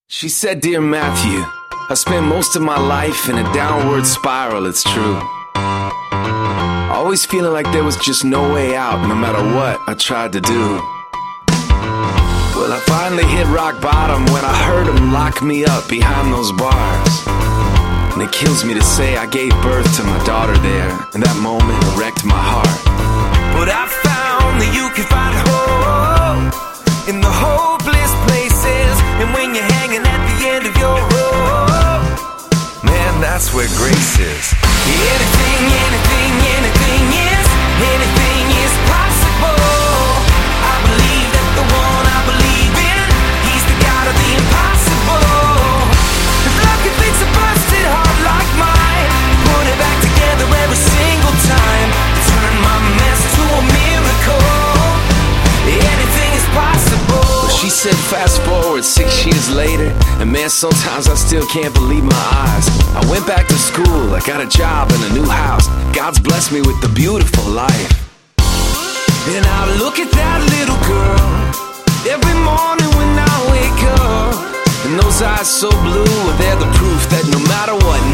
She said, "Dear Matthew, I spent most of my life in a downward spiral, it's true. Always feeling like there was just no way out, no matter what I tried to do. Well, I finally hit rock bottom when I heard him lock me up behind those bars. And it kills me to say I gave birth to my daughter there, and that moment wrecked my heart. But I found that you can find hope in the hopeless places, and when you're hanging at the end of your rope, man, that's where grace is. Anything, anything, anything is possible. I believe that the one I believe in, he's the God of the impossible. If love could fix a busted heart like mine, put it back together every single time, turn my mess to a miracle. Anything is possible. Well, she said fast forward 6 years later, and man, sometimes I still can't believe my eyes. I went back to school, I got a job in a new house. God's blessed me with the beautiful life. And I look at that little girl every morning when I wake up, and those eyes so blue, they're the proof that no matter what,